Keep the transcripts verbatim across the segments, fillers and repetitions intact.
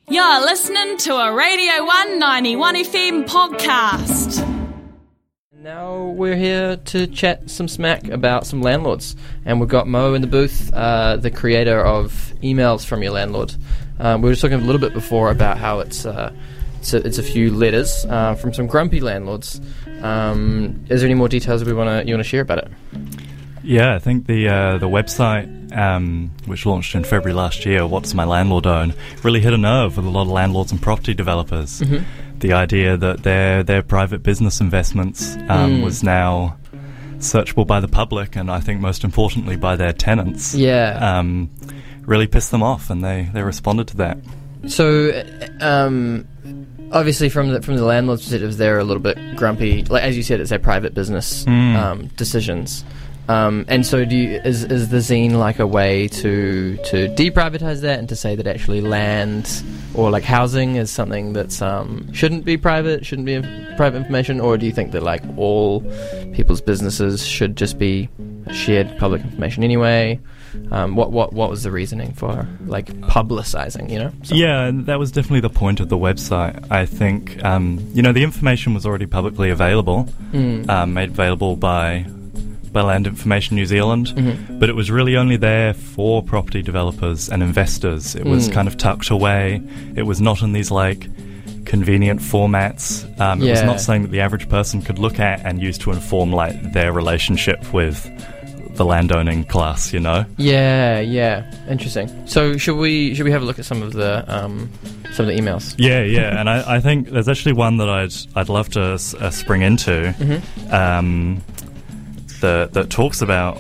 You're listening to a Radio one ninety-one F M podcast. Now we're here to chat some smack about some landlords, and we've got Mo in the booth, uh, the creator of Emails from Your Landlord. Um, we were just talking a little bit before about how it's uh, it's, a, it's a few letters uh, from some grumpy landlords. Um, is there any more details we want to you want to share about it? Yeah, I think the uh, the website, um, which launched in February last year, What Does My Landlord Own, really hit a nerve with a lot of landlords and property developers. Mm-hmm. The idea that their their private business investments um, mm. was now searchable by the public, and I think most importantly by their tenants, yeah, um, really pissed them off, and they, they responded to that. So, um, obviously from the, from the landlord's perspective, they're a little bit grumpy. Like, as you said, it's their private business mm. um, decisions. Um, and so do you, is is the zine like a way to to deprivatize that and to say that actually land or like housing is something that's um, shouldn't be private, shouldn't be private information, or do you think that like all people's businesses should just be shared public information anyway? Um, what what what was the reasoning for like publicizing, you know? Something? Yeah, that was definitely the point of the website. I think um, you know the information was already publicly available, mm. um, made available by. by Land Information New Zealand, mm-hmm. but it was really only there for property developers and investors. It was mm. kind of tucked away. It was not in these like convenient formats. Um, yeah. It was not something that the average person could look at and use to inform like their relationship with the landowning class, you know? Yeah, yeah. Interesting. So should we should we have a look at some of the um, some of the emails? Yeah, yeah. And I, I think there's actually one that I'd I'd love to uh, spring into. Mm-hmm. Um, That, that talks about,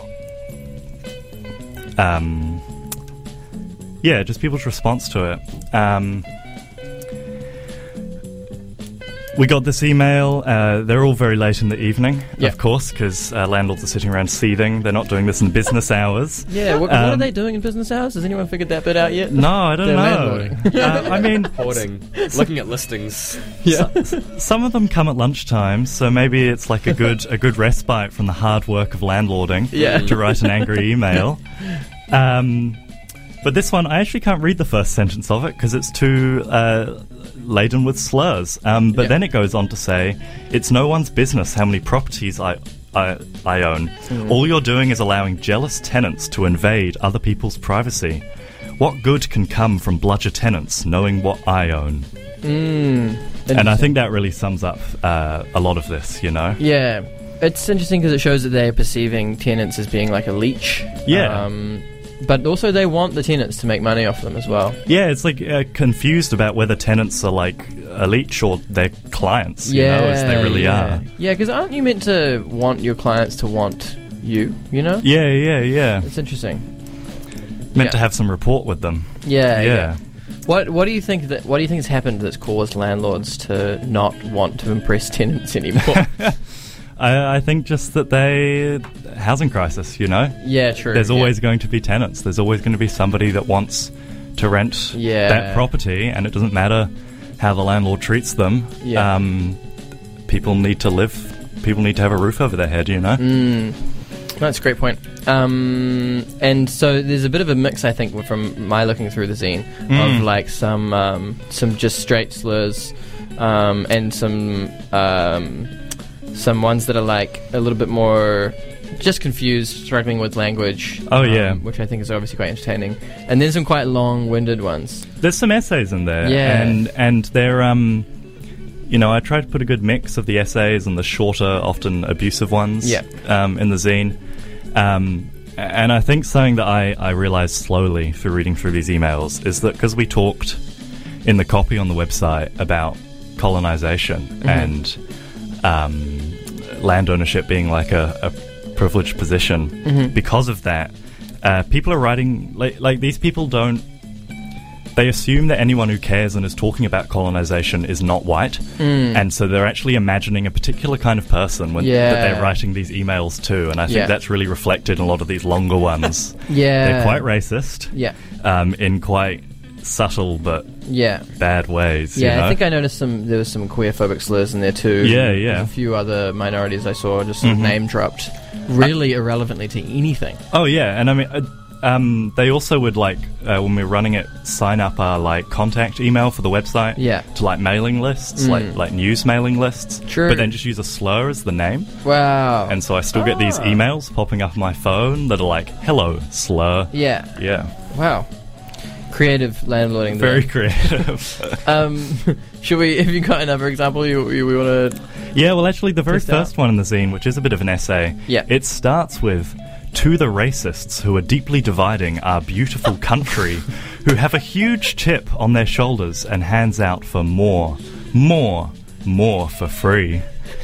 um, yeah, just people's response to it. Um, we got this email. Uh, they're all very late in the evening, yeah. of course, because uh, landlords are sitting around seething. They're not doing this in business hours. Yeah, what, um, what are they doing in business hours? Has anyone figured that bit out yet? No, I don't They're know. uh, I mean, hoarding, looking at listings. Yeah, so, some of them come at lunchtime, so maybe it's like a good a good respite from the hard work of landlording. Yeah. To write an angry email. Um, but this one, I actually can't read the first sentence of it because it's too uh, laden with slurs. Um, but yeah. then it goes on to say, "It's no one's business how many properties I I, I own. Mm. All you're doing is allowing jealous tenants to invade other people's privacy. What good can come from bludger tenants knowing what I own?" Mm, and I think that really sums up uh, a lot of this, you know? Yeah. It's interesting because it shows that they're perceiving tenants as being like a leech. Yeah. Um, but also they want the tenants to make money off them as well. Yeah, it's like uh, confused about whether tenants are like a leech or their clients, you yeah, know, as they really yeah. are. Yeah, because aren't you meant to want your clients to want you, you know? Yeah, yeah, yeah. It's interesting. Meant yeah. to have some rapport with them. Yeah, yeah. yeah. What What do you think that What do you think has happened that's caused landlords to not want to impress tenants anymore? I, I think just that they housing crisis, you know. Yeah, true. There's yeah. always going to be tenants. There's always going to be somebody that wants to rent yeah. that property, and it doesn't matter how the landlord treats them. Yeah. Um, people need to live. People need to have a roof over their head, you know. Mm. That's a great point. Um, and so there's a bit of a mix, I think, from my looking through the zine mm. of like some um, some just straight slurs um, and some um, some ones that are like a little bit more just confused, struggling with language. Oh um, yeah, which I think is obviously quite entertaining. And then some quite long-winded ones. There's some essays in there, yeah, and and they're um. You know, I try to put a good mix of the essays and the shorter, often abusive ones yeah. um, in the zine. Um, and I think something that I, I realised slowly through reading through these emails is that because we talked in the copy on the website about colonisation mm-hmm. and um, land ownership being like a, a privileged position, mm-hmm. because of that, uh, people are writing... Like, like, these people don't... They assume that anyone who cares and is talking about colonisation is not white, mm. and so they're actually imagining a particular kind of person when, yeah. that they're writing these emails to, and I think yeah. that's really reflected in a lot of these longer ones. yeah. They're quite racist, yeah. um, in quite subtle but yeah. bad ways. Yeah, you know? I think I noticed some. There was some queer-phobic slurs in there too. Yeah, yeah. There's a few other minorities I saw just sort of mm-hmm. name dropped, really uh, irrelevantly to anything. Oh yeah, and I mean... Uh, um, they also would, like, uh, when we were running it, sign up our, like, contact email for the website Yeah. to, like, mailing lists, Mm. like like news mailing lists. True. But then just use a slur as the name. Wow. And so I still get these Ah. emails popping up on my phone that are like, hello, slur. Yeah. Yeah. Wow. Creative landlording. Very there. creative. Um, should we? Have you got another example you, you we want to? Yeah, well, actually, the very Test out? first one in the zine, which is a bit of an essay, Yeah. it starts with, to the racists who are deeply dividing our beautiful country, who have a huge chip on their shoulders and hands out for more, more, more for free.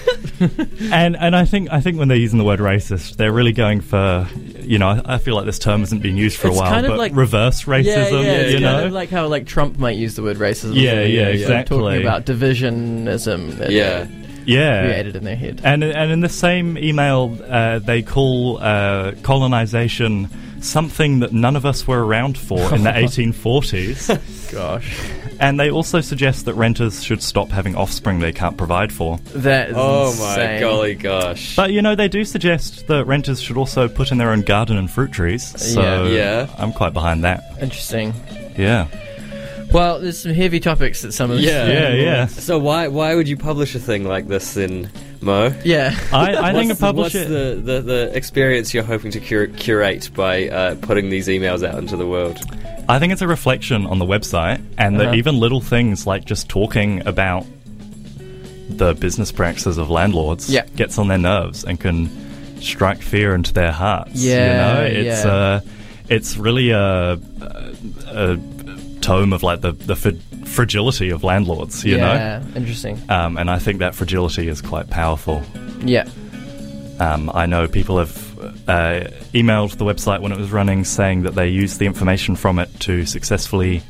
and and I think I think when they're using the word racist, they're really going for, you know, I, I feel like this term hasn't been used for It's a while, kind of but like- reverse racism, yeah, yeah. It's you kind know? of like how like Trump might use the word racism. Yeah, yeah, exactly. Talking about divisionism. That Yeah. they yeah. created in their head. And and in the same email, uh, they call uh, colonization something that none of us were around for in the eighteen forties. Gosh, And they also suggest that renters should stop having offspring they can't provide for. that is Oh my insane. golly gosh. But, you know, they do suggest that renters should also put in their own garden and fruit trees. So Yeah. Yeah. I'm quite behind that. Interesting. Yeah. Well, there's some heavy topics that some of this. Yeah. Yeah, yeah. So why why would you publish a thing like this then, Mo? Yeah. I, I think a What's the- publisher... What's the, the, the experience you're hoping to cur- curate by uh, putting these emails out into the world? I think it's a reflection on the website, and that Uh-huh. even little things like just talking about the business practices of landlords Yeah. gets on their nerves and can strike fear into their hearts. Yeah, you know, it's yeah. uh, it's really a, a, a tome of like the the f- fragility of landlords. You yeah. Interesting. know, um, and I think that fragility is quite powerful. Yeah. Um, I know people have uh, emailed the website when it was running saying that they used the information from it to successfully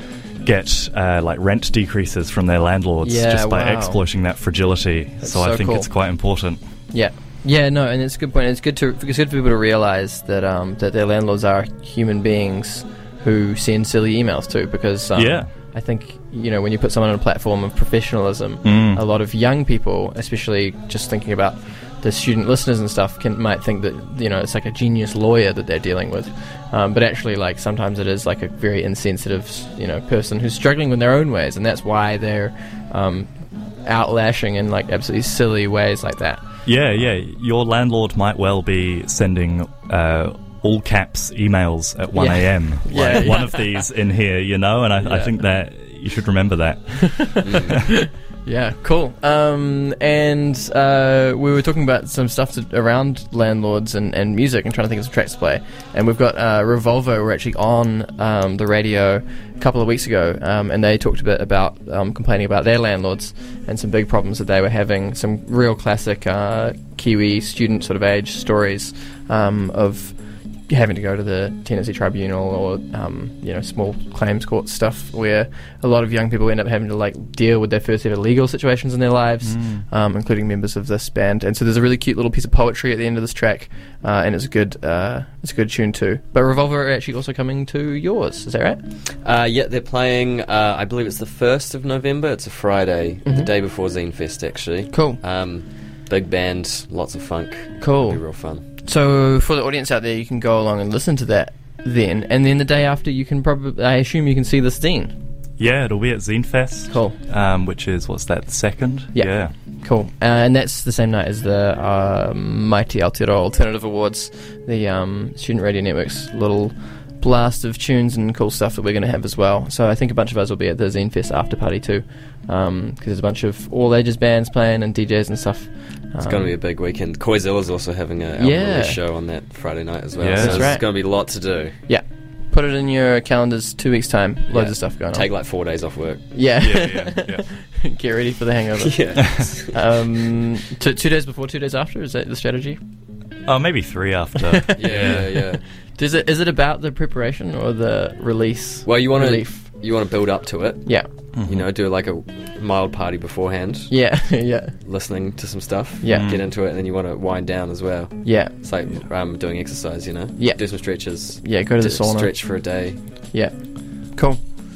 get uh, like rent decreases from their landlords Yeah, just by wow. exploiting that fragility. That's So, I so think cool. it's quite important. Yeah. Yeah, no, and it's a good point. It's good to it's good for people to realise that um, that their landlords are human beings who send silly emails too. Because um, Yeah. I think, you know, when you put someone on a platform of professionalism, Mm. a lot of young people, especially just thinking about the student listeners and stuff, can might think that, you know, it's like a genius lawyer that they're dealing with, um, but actually, like, sometimes it is like a very insensitive, you know, person who's struggling in their own ways, and that's why they're um, outlashing in like absolutely silly ways like that. Yeah, yeah. Your landlord might well be sending uh, all caps emails at one Yeah. a.m. Like Yeah, yeah. one of these in here, you know, and I, I Yeah. think that you should remember that. Yeah, cool. Um, and uh, we were talking about some stuff to, around landlords and, and music and trying to think of some tracks to play. And we've got uh, Revolver were actually on um, the radio a couple of weeks ago, um, and they talked a bit about um, complaining about their landlords and some big problems that they were having, some real classic uh, Kiwi student sort of age stories um, of having to go to the tenancy tribunal or um, you know, small claims court stuff where a lot of young people end up having to like deal with their first ever legal situations in their lives, um, including members of this band. And so there's a really cute little piece of poetry at the end of this track, uh, and it's a good uh, it's a good tune too. But Revolver are actually also coming to yours, is that right? Uh, yeah, they're playing, uh, I believe it's the first of November. It's a Friday, the Mhm. day before Zine Fest, actually. Cool. Um, big band, lots of funk. Cool. It'll be real fun. So for the audience out there, you can go along and listen to that then, and then the day after you can probably, I assume you can see this zine. Yeah, it'll be at Zine Fest. Cool. Um, which is, what's that, the second? Yeah. Yeah. Cool. Uh, and that's the same night as the uh, Mighty Aotearoa Alternative Awards, the um, Student Radio Network's little blast of tunes and cool stuff that we're going to have as well. So I think a bunch of us will be at the Zine Fest after party too, because um, there's a bunch of all ages bands playing and D Js and stuff. It's Um, going to be a big weekend. Koizilla's also having a album Yeah. release show on that Friday night as well. Yeah. so That's there's right. going to be a lot to do. Yeah. Put it in your calendars, two weeks' time. Loads Yeah. of stuff going Take on. like four days off work. Yeah. Yeah, yeah, yeah. Get ready for the hangover. Yeah. um, t- two days before, two days after? Is that the strategy? Oh, maybe three after. yeah, yeah. Does it, is it about the preparation or the release? Well, you want Relief. to you want to build up to it. Yeah. You know, do like a mild party beforehand, Yeah. yeah. listening to some stuff. Yeah. Get into it, and then you want to wind down as well. Yeah. It's like um, doing exercise, you know. Yeah. Do some stretches. Yeah, go to the Do- sauna. Stretch for a day. Yeah. Cool.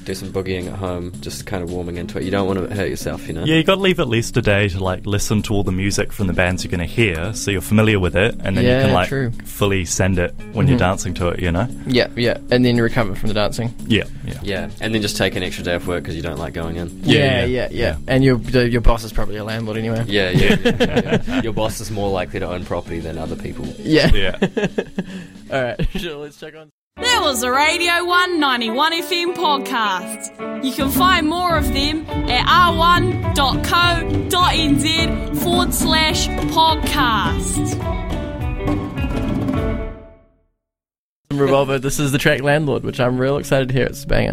do some boogieing at home, just kind of warming into it. You don't want to hurt yourself, you know? Yeah, you got to leave at least a day to like listen to all the music from the bands you're going to hear, so you're familiar with it, and then Yeah, you can like true. fully send it when Mhm. you're dancing to it. You know? Yeah, yeah, and then recover from the dancing. Yeah, yeah. Yeah, and then just take an extra day off work because you don't like going in. Yeah, yeah, yeah, yeah. yeah. And your the- your boss is probably a landlord anyway. Yeah, yeah, yeah, yeah, yeah. Your boss is more likely to own property than other people. Yeah. Yeah. All right, sure, let's check on. There was a Radio one ninety-one F M podcast. You can find more of them at r one dot co dot n z forward slash podcast. Revolver, this is the track Landlord, which I'm real excited to hear. It's a banger.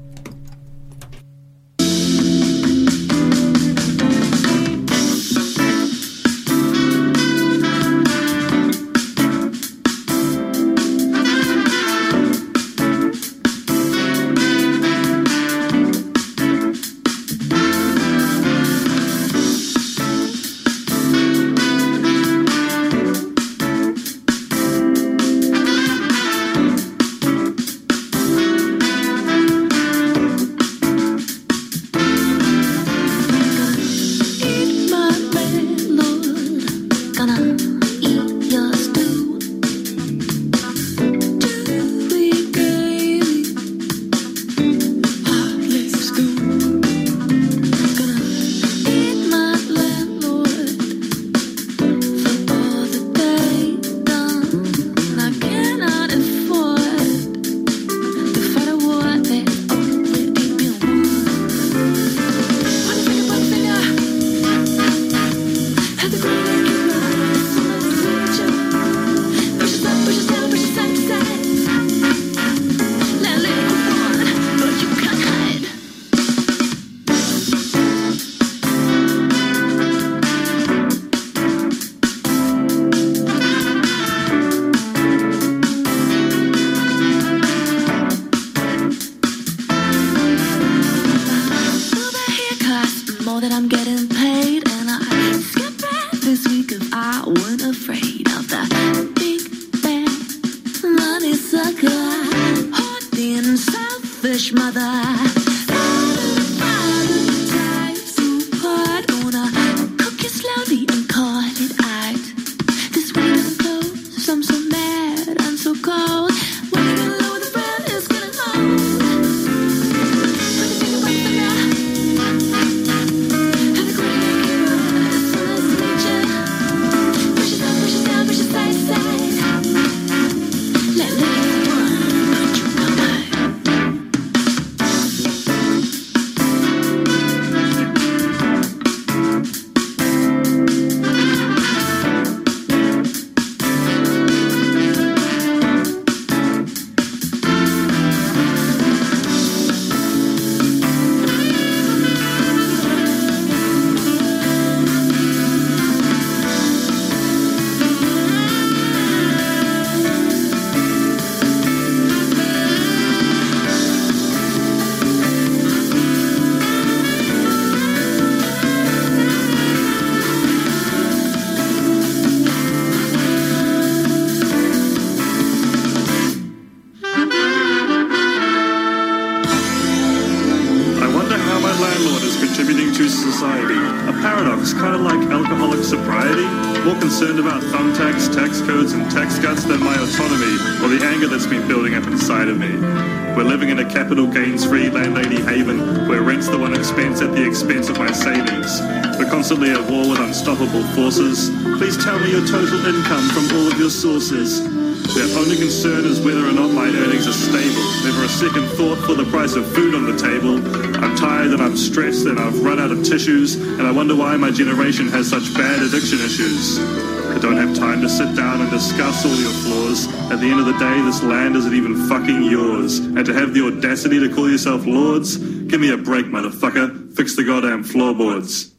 Capital gains-free landlady haven, where rent's the one expense at the expense of my savings. We're constantly at war with unstoppable forces. Please tell me your total income from all of your sources. Their only concern is whether or not my earnings are stable. Never a second thought for the price of food on the table. I'm tired and I'm stressed and I've run out of tissues, and I wonder why my generation has such bad addiction issues. I don't have time to sit down and discuss all your flaws. At the end of the day, this land isn't even fucking yours. And to have the audacity to call yourself lords? Give me a break, motherfucker. Fix the goddamn floorboards.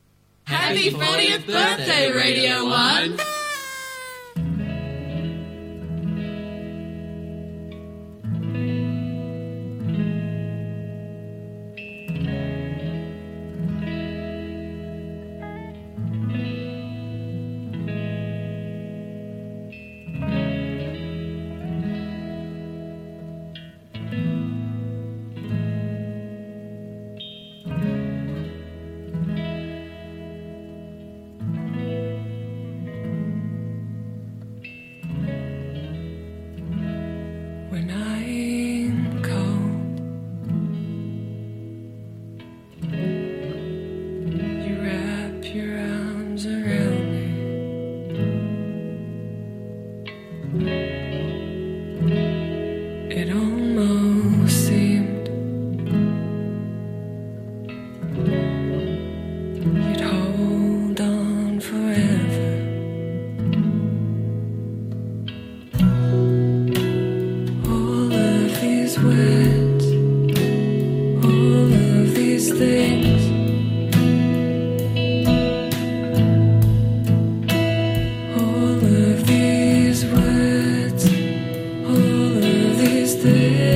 Happy fortieth birthday, Radio one! you'd hold on forever. All of these words, all of these things, all of these words, all of these things.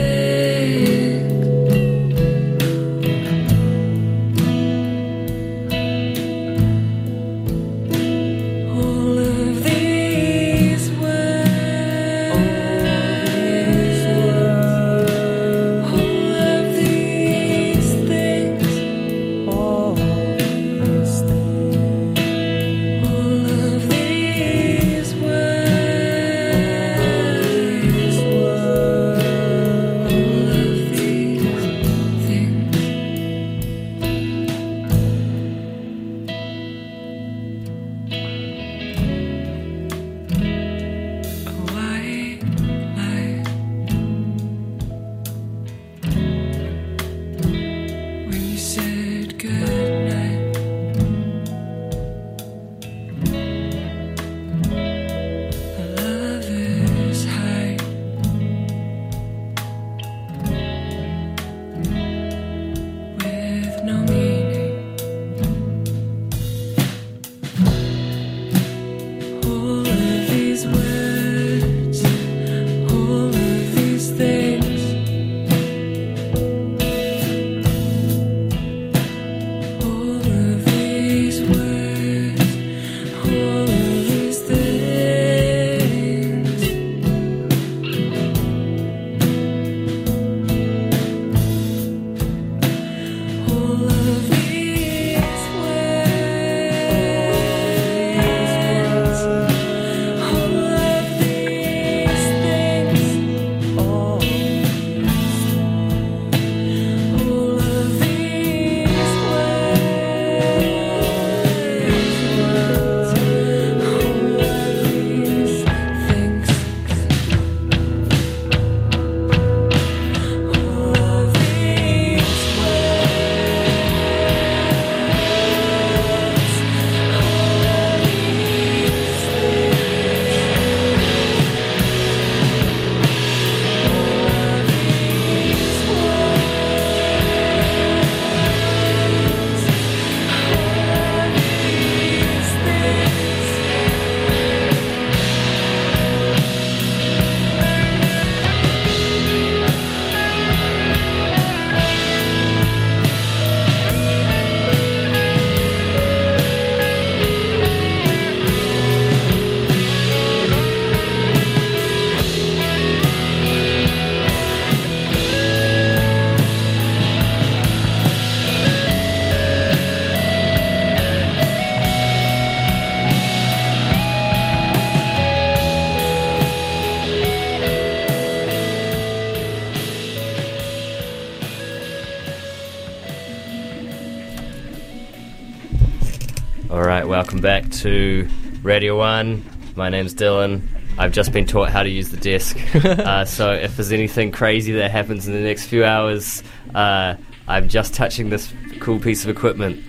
Welcome back to Radio One. My name's Dylan. I've just been taught how to use the desk. uh, so if there's anything crazy that happens in the next few hours, uh, I'm just touching this cool piece of equipment.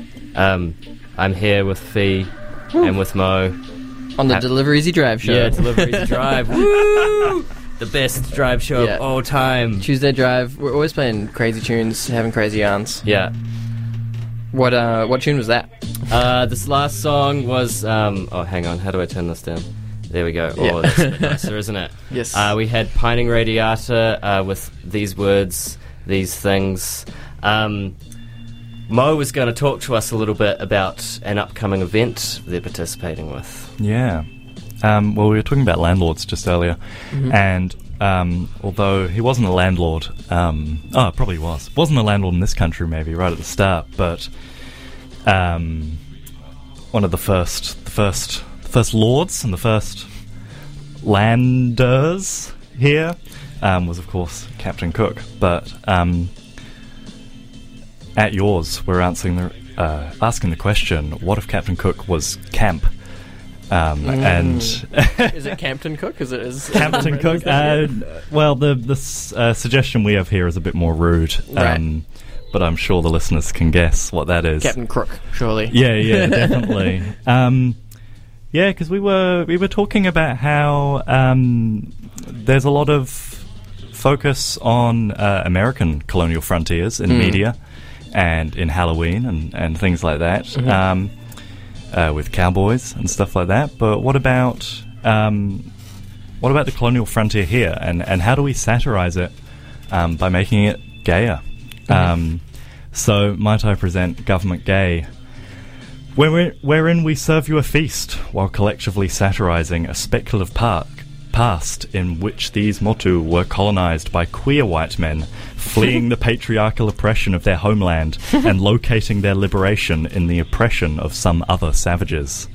Um, I'm here with Fee and with Mo. On the ha- Deliver Easy Drive show. Yeah, Deliver Easy Drive. Woo! The best drive show yeah. of all time. Tuesday Drive. We're always playing crazy tunes, having crazy yarns. Yeah. What uh, what tune was that? Uh, this last song was... Um, oh, hang on. How do I turn this down? There we go. Yeah. Oh, that's a bit nicer, isn't it? Yes. Uh, we had Pining Radiata uh, with These Words, These Things. Um, Mo was going to talk to us a little bit about an upcoming event they're participating with. Yeah. Um, well, we were talking about landlords just earlier, mm-hmm. and um, although he wasn't a landlord, um, oh, probably was, wasn't a landlord in this country maybe right at the start, but um, one of the first, the first, the first lords and the first landers here um, was, of course, Captain Cook. But um, at yours, we're answering the uh, asking the question: what if Captain Cook was camp? Um, mm. And is it Campton Cook? Is it is Captain Cook? Uh, well, the the uh, suggestion we have here is a bit more rude. Right. Um, but I'm sure the listeners can guess what that is. Captain Crook, surely. Yeah, yeah, definitely. Um, yeah, because we were we were talking about how um, there's a lot of focus on uh, American colonial frontiers in Mm. media and in Halloween and, and things like that, Mhm. um, uh, with cowboys and stuff like that. But what about um, what about the colonial frontier here, and, and how do we satirize it um, by making it gayer? Mhm. Um, so might I present Government Gay, where wherein we serve you a feast while collectively satirizing a speculative park past in which these motu were colonized by queer white men fleeing the patriarchal oppression of their homeland and locating their liberation in the oppression of some other savages.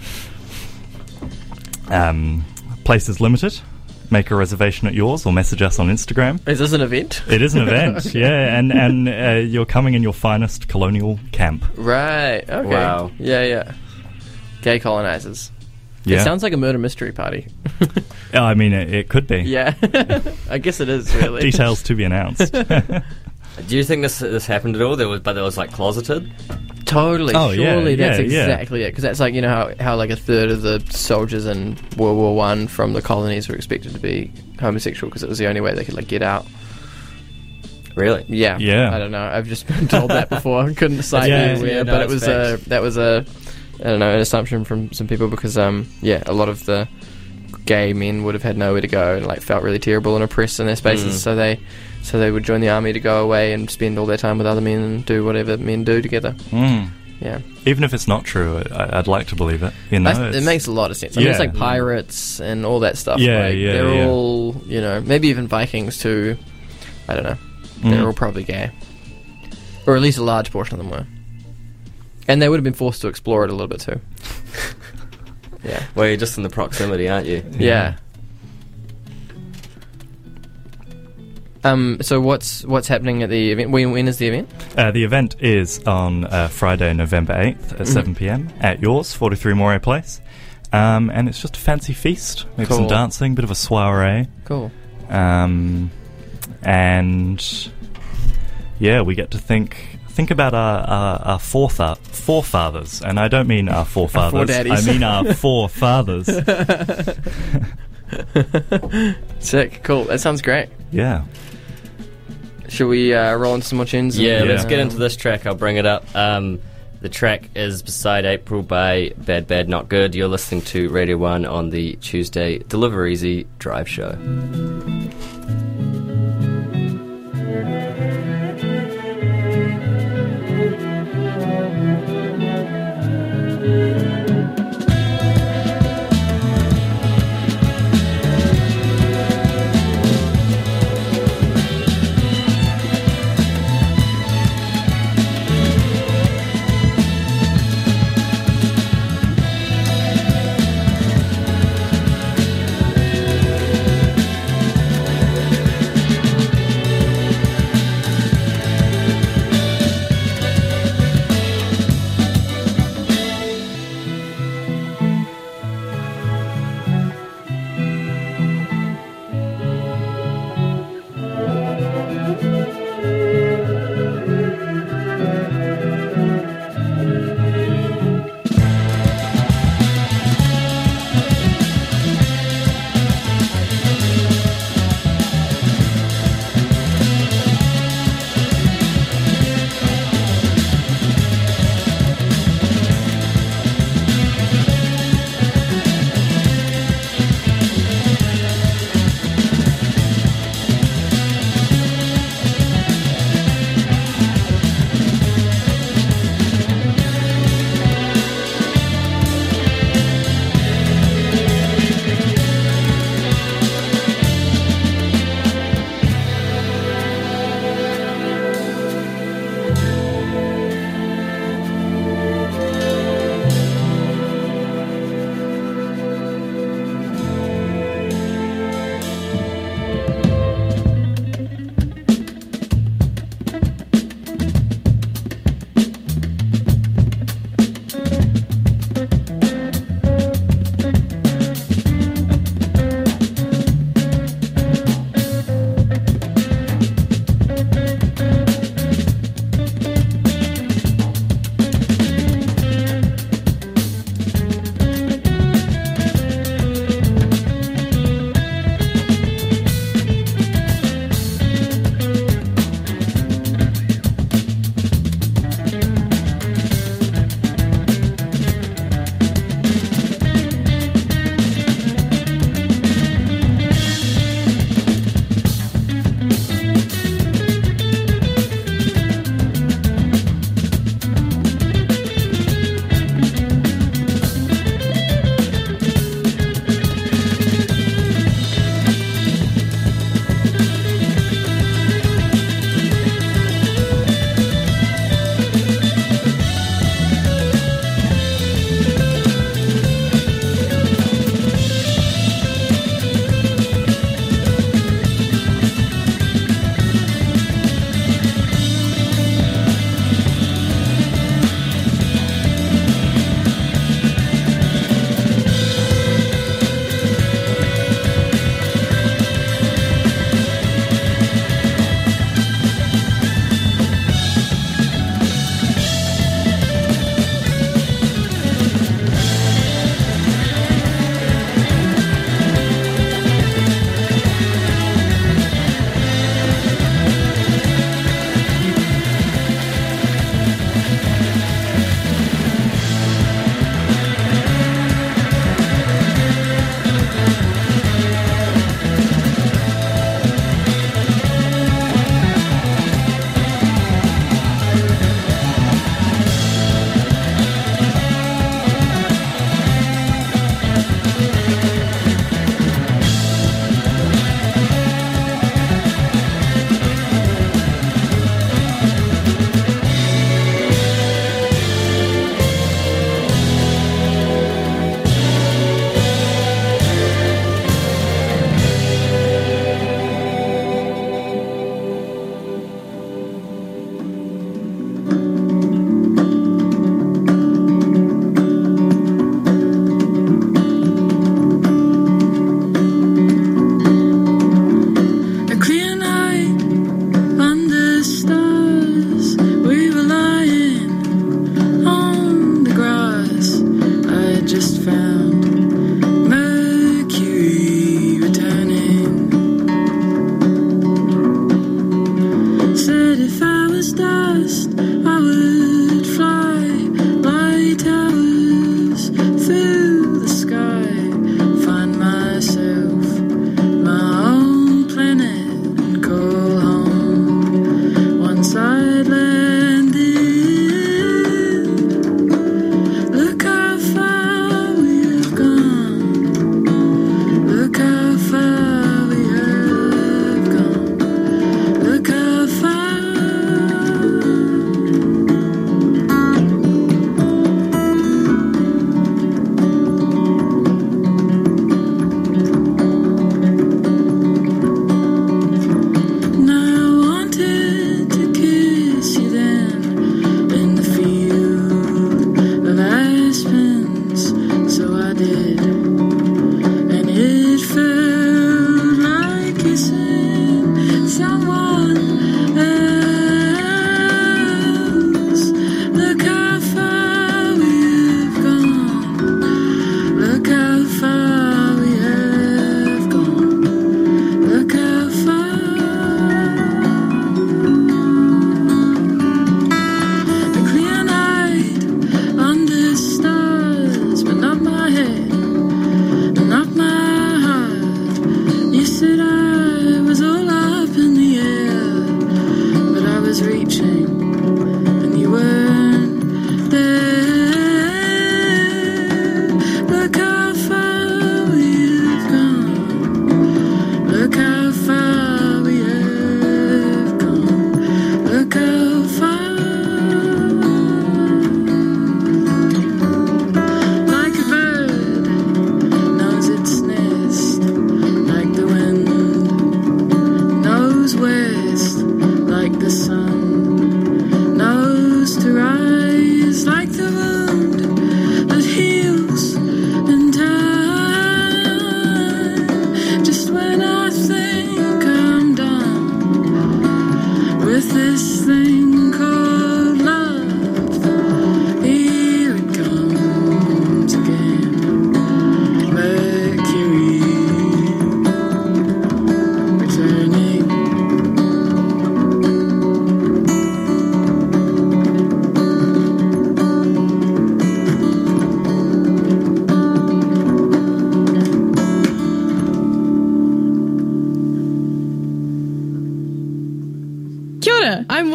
Um, place is limited. Make a reservation at yours or message us on Instagram. Is this an event? It is an event, yeah, and, and uh, you're coming in your finest colonial camp. Right, okay. Wow. Yeah, yeah. Gay colonizers. Yeah. It sounds like a murder mystery party. Oh, I mean, it, it could be. Yeah. I guess it is, really. Details to be announced. Do you think this this happened at all? There was, but it was like closeted. Totally. Oh, yeah, Surely that's yeah, yeah. exactly it. Because that's like, you know, how, how like a third of the soldiers in World War One from the colonies were expected to be homosexual because it was the only way they could like get out. Really? Yeah. Yeah. I don't know. I've just been told that before. I couldn't cite Yeah, anywhere, yeah, no, but it it's was a facts. that was a I don't know an assumption from some people because um yeah a lot of the gay men would have had nowhere to go and like felt really terrible and oppressed in their spaces, Mm. so they so they would join the army to go away and spend all their time with other men and do whatever men do together. Mm. Yeah. Even if it's not true, I, I'd like to believe it. You know, I th- it it's- makes a lot of sense. I mean, it's Yeah. like pirates and all that stuff. Yeah, like, yeah, They're yeah. all, you know, maybe even Vikings too. I don't know. They're Mm. all probably gay. Or at least a large portion of them were. And they would have been forced to explore it a little bit too. Yeah. Well, you're just in the proximity, aren't you? Yeah. Um. So what's what's happening at the event? When, when is the event? Uh, the event is on uh, Friday, November eighth at Mhm. seven p.m. at yours, forty-three Moray Place. Um, and it's just a fancy feast. Maybe some Cool. dancing, bit of a soiree. Cool. Um, and yeah, we get to think think about our, our, our foretha- forefathers. And I don't mean our forefathers. foredaddies. I mean our forefathers. Sick. Cool. That sounds great. Yeah. Should we uh, roll into some more tunes? Yeah, and, let's uh, get into this track. I'll bring it up. Um, the track is Beside April by Bad Bad Not Good. You're listening to Radio one on the Tuesday Deliver Easy Drive Show. Beside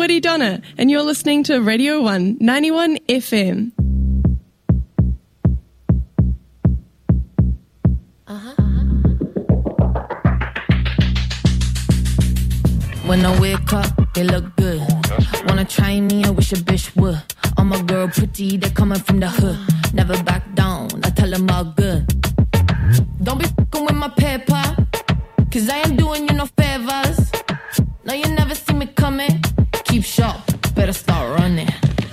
Woody Donna, and you're listening to Radio one ninety-one F M. When I wake up, it look good. Wanna try me, I wish a bitch would. All my girl pretty, they coming from the hood. Never back down, I tell them all good. Don't be fucking with my paper, cause I ain't doing you no favors. No, you never see me coming. Keep sharp, better start running.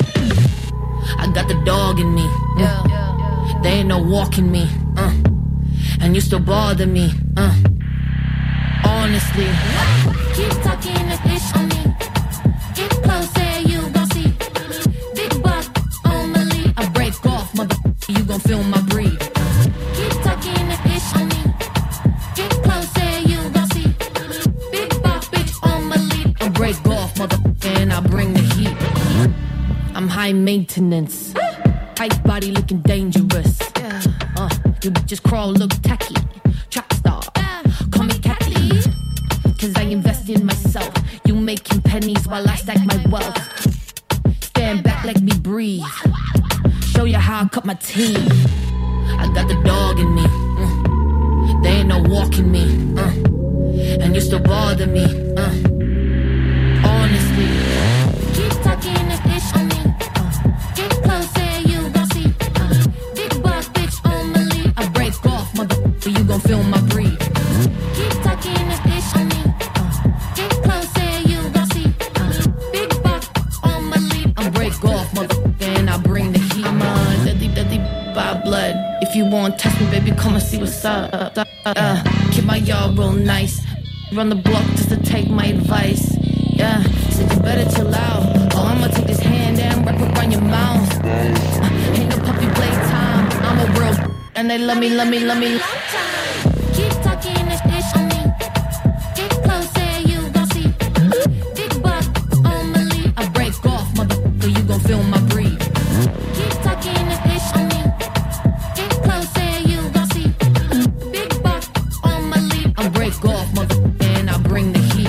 I got the dog in me, uh. They ain't no walking me, uh. And you still bother me, uh. Honestly, keep talking a bitch on me. Get closer, you gon' see. Big buck on my lead. I break off, mother. You gon' feel my breathe. Keep talking a bitch on me. Get closer, you gon' see. Big buck, bitch on my lead. I break off, mother, and I bring the heat. I'm high maintenance. Tight body looking dangerous. Uh, you just crawl, look tacky. Track star. Call me Kathy, cause I invest in myself. You making pennies while I stack my wealth. Stand back, let me breathe. Show you how I cut my teeth. I got the dog in me, uh. They ain't no walking me, uh. And you still bother me, uh. Honestly, keep talking a bitch on me, uh. Get closer, you gon' see, uh. Big boss bitch on my lead. I break off, mother, you gon' feel my breathe. Keep talking a bitch on me, uh. Get closer, you gon' see, uh. Big boss on my lead. I break off, mother, and I bring the heat. I'm uh, dirty, dirty by blood. If you want test me, baby, come and see what's up. Uh, uh, keep my yard real nice. Run the block just to take my advice. Yeah, said you better chill out. Oh, I'ma take this hand and wrap it around your mouth. Uh, ain't no puppy playtime. I'm a real, and they love me, love me, love me. Keep talking this bitch on me. Get closer, you gon' see. Big buck on my lead. I break off, mother, so you gon' feel my breathe. Keep talking this bitch on me. Get closer, you gon' see. Big buck on my lead. I break off, mother, and I bring the heat.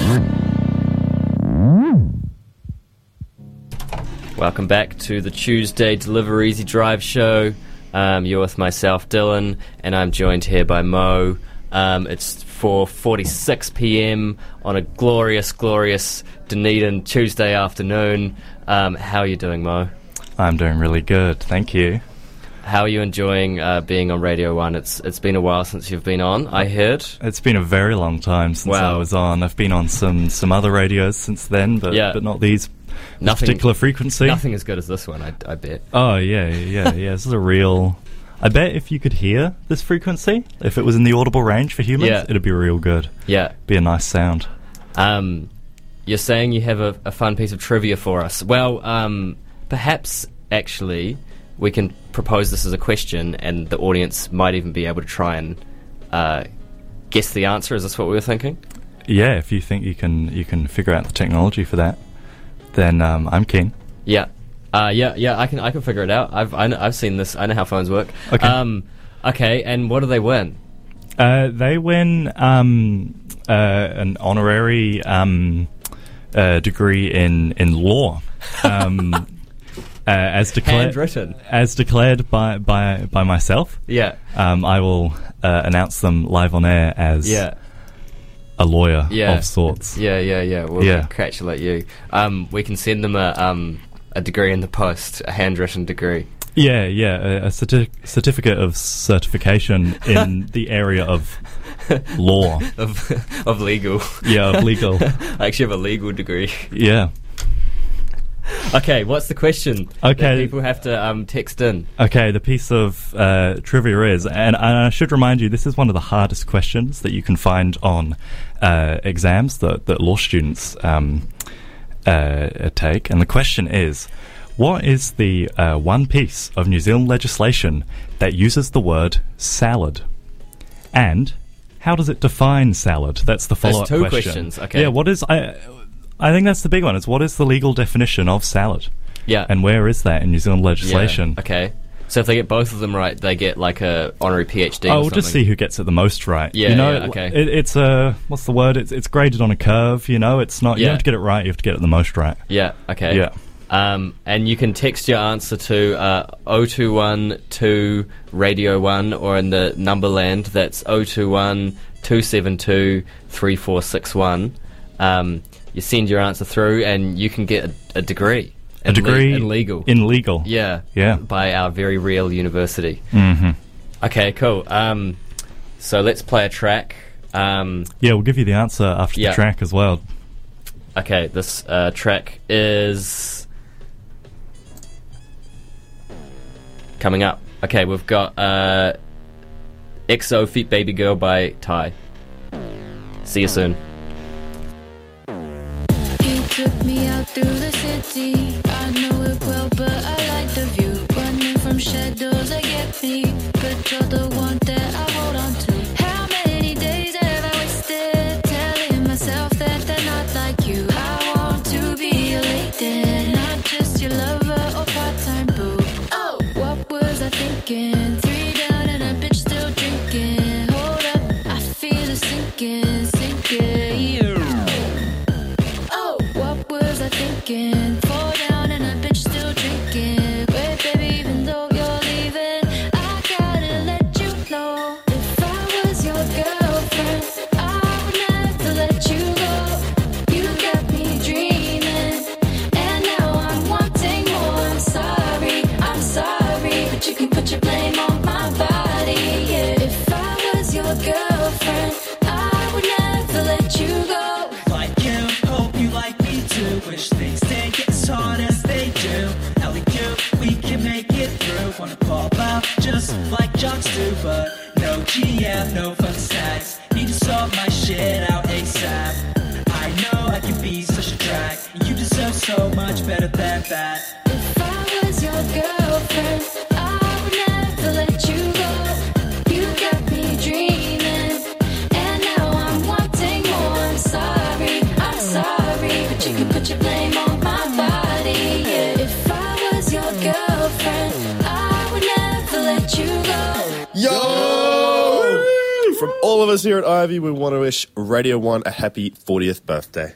Welcome back to the Tuesday Deliver Easy Drive show. Um, you're with myself, Dylan, and I'm joined here by Mo. Um, it's four forty-six p.m. on a glorious, glorious Dunedin Tuesday afternoon. Um, how are you doing, Mo? I'm doing really good, thank you. How are you enjoying uh, being on Radio one? It's It's been a while since you've been on, I heard. It's been a very long time since Wow. I was on. I've been on some, some other radios since then, but, Yeah. but not these this Nothing- particular frequency. Nothing as good as this one, I, I bet. Oh, yeah, yeah, yeah. This is a real... I bet if you could hear this frequency, if it was in the audible range for humans, Yeah. it'd be real good. Yeah. Be a nice sound. Um, you're saying you have a, a fun piece of trivia for us. Well, um, perhaps, actually, we can propose this as a question, and the audience might even be able to try and uh, guess the answer. Is this what we were thinking? Yeah, if you think you can you can figure out the technology for that, then um, I'm keen. Yeah. Uh, yeah, yeah, I can I can figure it out. I've I know, I've seen this. I know how phones work. Okay. Um, okay, and what do they win? Uh, they win um, uh, an honorary um, uh, degree in in law, um, uh, as declared Handwritten. as declared by by by myself. Yeah. Um, I will uh, announce them live on air as Yeah. a lawyer Yeah. of sorts. Yeah, yeah, yeah. We'll Yeah. congratulate you. Um, we can send them a um a degree in the post, a handwritten degree. Yeah, yeah, a, a certi- certificate of certification in the area of law. of of legal. Yeah, of legal. I actually have a legal degree. Yeah. Okay, what's the question? Okay. that people have to um, text in. Okay, the piece of uh, trivia is, and, and I should remind you, this is one of the hardest questions that you can find on uh, exams that, that law students um, uh, take. And the question is, what is the uh, one piece of New Zealand legislation that uses the word salad? And how does it define salad? That's the follow-up two question. questions, okay. Yeah, what is... I, I think that's the big one. Is what is the legal definition of salad? Yeah. And where is that in New Zealand legislation? Yeah, okay. So if they get both of them right, they get like a honorary PhD. Oh, or we'll just something. see who gets it the most right. Yeah, you know, yeah, okay. it, it's a what's the word? It's it's graded on a curve. You know, it's not. You Yeah. don't have to get it right. You have to get it the most right. Yeah. Okay. Yeah. Um, and you can text your answer to uh, oh two one two Radio one, or in the number land, that's oh two one two seven two three four six one. Um, you send your answer through, and you can get a, a degree. A in degree le- in legal. In legal. Yeah. Yeah. By our very real university. Mm-hmm. Okay, cool. Um, so let's play a track. Um, Yeah, we'll give you the answer after Yeah. the track as well. okay, this uh, track is coming up. Okay, we've got uh, X O Feet Baby Girl by Ty. See you soon. He took me out through the city. I know it well, but I like the view. Running from shadows that get me, but you're the one that I hold on to. How many days have I wasted telling myself that they're not like you? I want to be your lady, not just your lover or part-time boo. Oh, what was I thinking? Three down and a bitch still drinking. Hold up, I feel it sinking, sinking. Oh, what was I thinking? Fall down and a bitch still drinking. Wait, baby, even though you're leaving, I gotta let you know. If I was your girlfriend, I would never let you go. You got me dreaming, and now I'm wanting more. I'm sorry, I'm sorry, but you can put your blame on my body. Yeah, if I was your girlfriend, I would never let you go. Like you, hope you like me too. Wish things didn't get as hard as they do. Ellie, you, we can make it through. Wanna pop out just like jocks do, but no G F, no fun stacks. Need to sort my shit out ASAP. I know I can be such a drag. You deserve so much better than that. If I was your girlfriend, I would never let you go. You got me dreaming, and now I'm wanting more. I'm sorry, I'm sorry, but you can put your blame on my body. Yeah, if I was your girlfriend, I would never let you go. Yo! From all of us here at Ivy, we want to wish Radio one a happy fortieth birthday.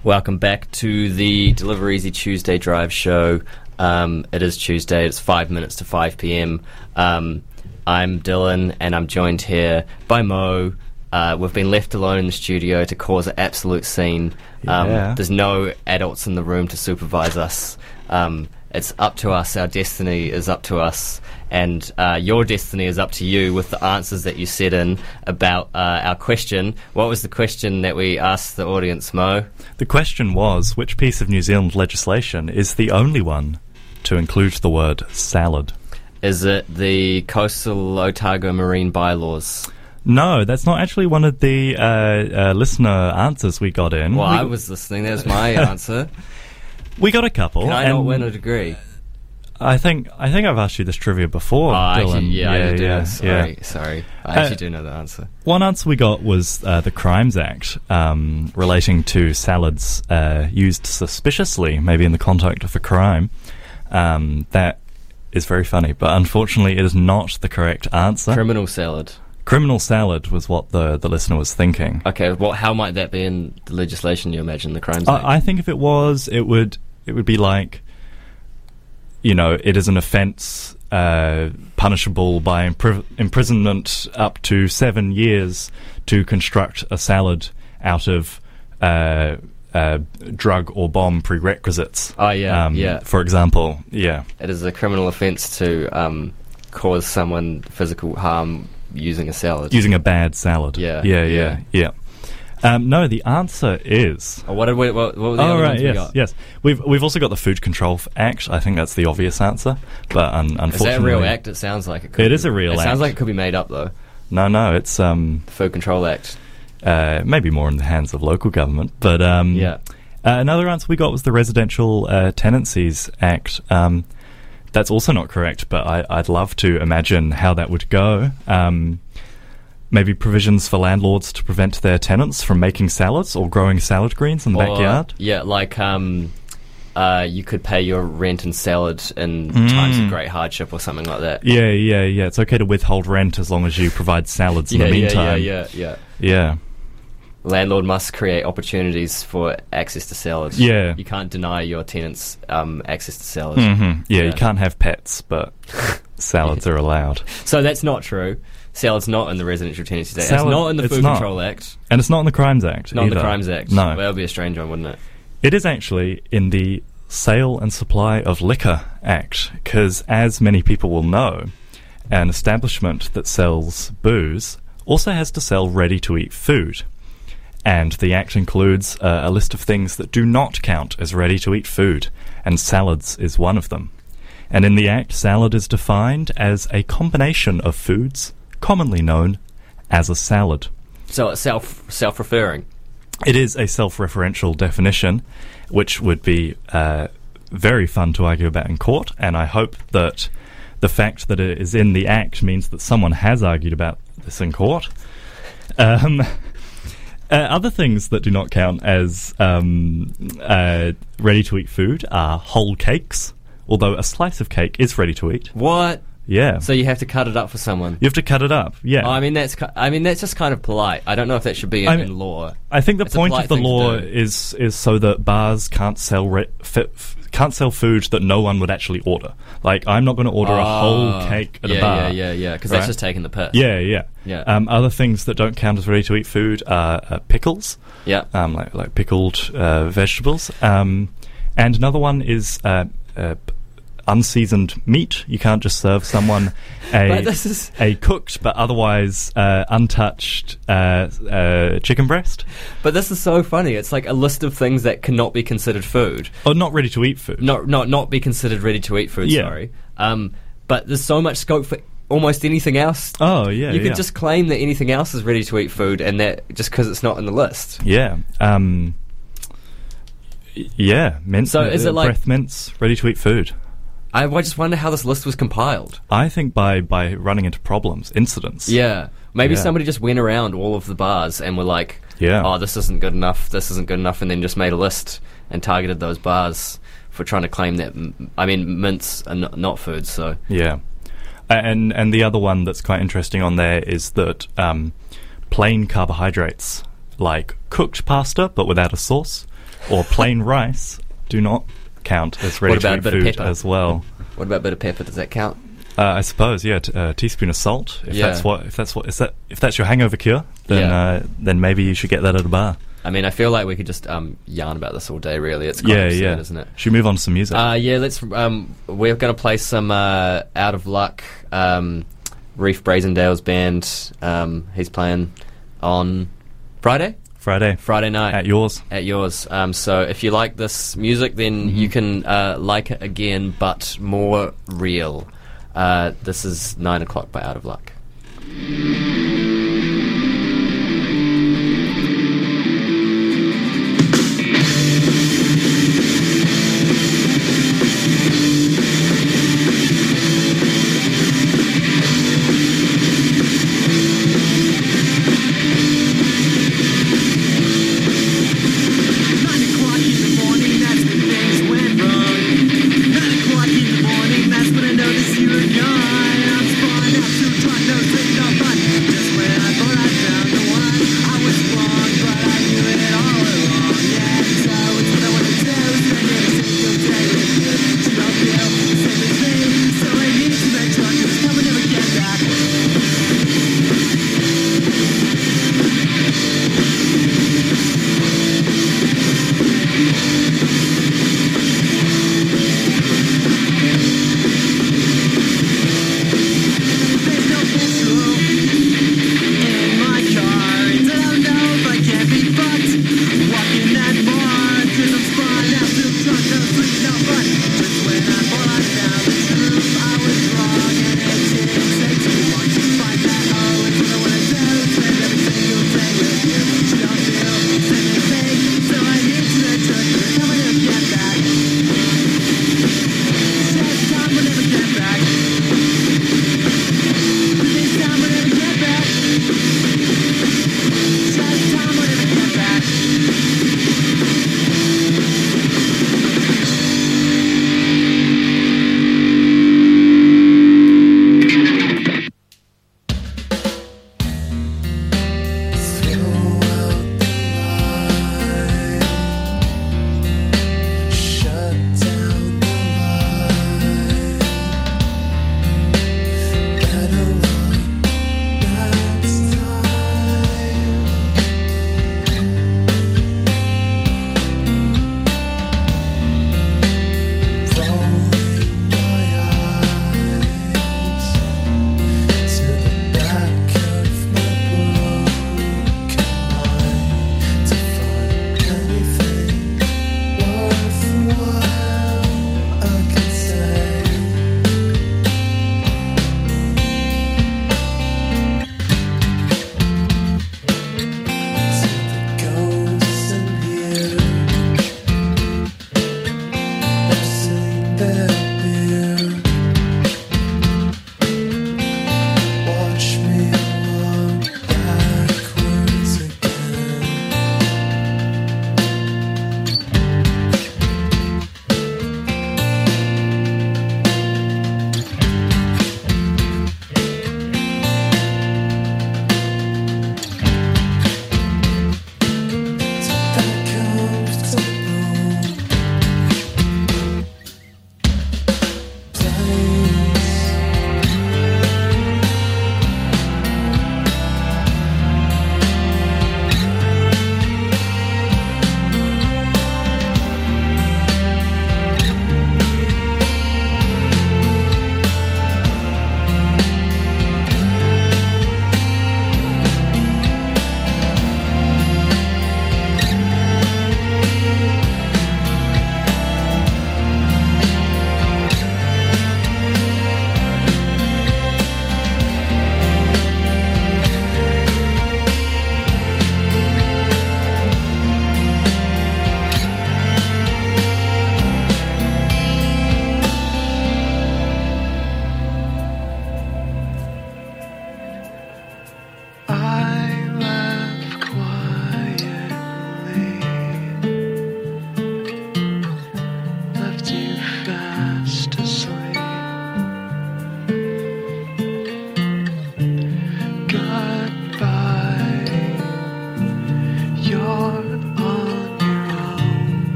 Welcome back to the Deliver Easy Tuesday Drive show. Um, it is Tuesday. It's five minutes to five p.m. Um, I'm Dylan, and I'm joined here by Mo. Uh, we've been left alone in the studio to cause an absolute scene. Um, Yeah. There's no adults in the room to supervise us. Um, it's up to us. Our destiny is up to us. And uh, your destiny is up to you with the answers that you set in about uh, our question. What was the question that we asked the audience, Mo? The question was, which piece of New Zealand legislation is the only one to include the word salad? Is it the Coastal Otago Marine Bylaws? No, that's not actually one of the uh, uh, listener answers we got in. Well, we, I was listening. That was my answer. we got a couple. Can I not and win a degree? I think I think I've asked you this trivia before, Oh, Dylan. actually, yeah, I do. yeah, know. Sorry, yeah. sorry. I Uh, actually do know the answer. One answer we got was uh, the Crimes Act, um, relating to salads uh, used suspiciously, maybe in the context of a crime. Um, that is very funny, but unfortunately it is not the correct answer. Criminal salad. Criminal salad was what the, the listener was thinking. Okay, well, how might that be in the legislation you imagine, the Crimes Act? I, I think if it was, it would it would be like, you know, it is an offence uh, punishable by impri- imprisonment up to seven years to construct a salad out of uh, uh, drug or bomb prerequisites. Oh, yeah, um, yeah. For example, yeah. It is a criminal offence to um, cause someone physical harm using a salad. Using a bad salad. Yeah, Yeah, yeah. yeah, yeah. Um, no, the answer is... Oh, what, did we, what, what were the Oh, other right, ones yes, we got? yes. We've we've also got the Food Control Act. I think that's the obvious answer, but un- Is unfortunately... that a real act? It sounds like it could It be. is a real It act. sounds like it could be made up, though. No, no, it's um, The Food Control Act. uh, maybe more in the hands of local government, but um, Yeah. Uh, another answer we got was the Residential uh, Tenancies Act. Um, that's also not correct, but I, I'd love to imagine how that would go. Um, maybe provisions for landlords to prevent their tenants from making salads or growing salad greens in the Or, backyard. Yeah, like um, uh, you could pay your rent and salad in times of great hardship or something like that. Yeah, yeah, yeah. It's okay to withhold rent as long as you provide salads in yeah, the yeah, meantime. yeah, yeah, yeah. Yeah. Landlord must create opportunities for access to salads. Yeah. You can't deny your tenants um, access to salad. hmm Yeah, Yeah. you can't have pets, but salads are allowed. So that's not true. Salad's not in the Residential Tenancies Act. Salad- it's not in the it's Food not. Control Act. And it's not in the Crimes Act Not in the either. Crimes Act. No. Well, that would be a strange one, wouldn't it? It is actually in the Sale and Supply of Liquor Act, because as many people will know, an establishment that sells booze also has to sell ready-to-eat food. And the Act includes uh, a list of things that do not count as ready-to-eat food, and salads is one of them. And in the Act, salad is defined as a combination of foods commonly known as a salad. So it's self self-referring. It is a self-referential definition, which would be uh, very fun to argue about in court, and I hope that the fact that it is in the Act means that someone has argued about this in court. Um, uh, other things that do not count as um, uh, ready-to-eat food are whole cakes, although a slice of cake is ready-to-eat. What? Yeah. So you have to cut it up for someone. You have to cut it up, yeah. Oh, I mean that's ki- I mean that's just kind of polite. I don't know if that should be in, I mean- in law. I think the It's a point polite of the thing to law do. is is so that bars can't sell re- fi- f- can't sell food that no one would actually order. Like, I'm not going to order a whole Oh, cake at yeah, a bar. Yeah, yeah, yeah. Because right? that's just taking the piss. Yeah, yeah. Yeah. Um, other things that don't count as ready-to-eat food are uh, pickles. Yeah. Um, like like pickled uh, vegetables. Um, and another one is uh, uh, p- unseasoned meat. You can't just serve someone a But this is- a cooked but otherwise uh, untouched uh, uh, chicken breast. But this is so funny. It's like a list of things that cannot be considered food. Or not ready-to-eat food. Not not not be considered ready to eat food. Yeah. Sorry. Um, but there's so much scope for almost anything else. Oh, yeah, You could yeah. just claim that anything else is ready to eat food, and that just because it's not in the list. Yeah. Um, y- yeah. Mint, So is uh, it like- breath mints, ready-to-eat food? I, I just wonder how this list was compiled. I think by, by running into problems, incidents. Yeah. Maybe Yeah. somebody just went around all of the bars and were like, Yeah. oh, this isn't good enough, this isn't good enough, and then just made a list and targeted those bars for trying to claim that, m- I mean, mints are not, not food, so... Yeah. And and the other one that's quite interesting on there is that um, plain carbohydrates, like cooked pasta but without a sauce, or plain rice do not count as ready What about to a eat bit of food pepper? as well. What about a bit of pepper? Does that count? Uh, I suppose, yeah, t- a teaspoon of salt. If Yeah. that's what, if that's what, is that, if that's your hangover cure, then Yeah. uh, then maybe you should get that at a bar. I mean, I feel like we could just um, yarn about this all day. Really, it's kind Yeah, of absurd, yeah. isn't it? Should we move on to some music? Uh, yeah, let's. Um, we're going to play some uh, Out of Luck. Um, Reef Brazendale's band. Um, he's playing on Friday. Friday. Friday night At yours. At yours. Um, so if you like this music, then Mm-hmm. you can uh, like it again, but more real. Uh, this is Nine O'Clock by Out of Luck. Nine o'clock in the morning, that's when things went wrong. Nine o'clock in the morning, that's when I noticed you were gone. I'm spun out too drunk, no sleep, no fun. Just when I thought I found the one, I was wrong, but I knew it all along. Yeah, so it's what I want to do. Spend every single day with you. You don't feel the same as me, so I need to that truck, 'cause it's coming never get back. There's no petrol in my car, and I don't know if I can be fucked walking that far, 'cause I'm spun out too drunk, no sleep, no fun. Just when I thought I found the truth, I was wrong, and it didn't take too long to find that. Oh, it's what I wanna do, spend every single day with you. You don't feel the same as me, so I need to that truck, 'cause it's coming to get back. Said time will never get back. This time will never get back. Said time will never get back. Better one last time.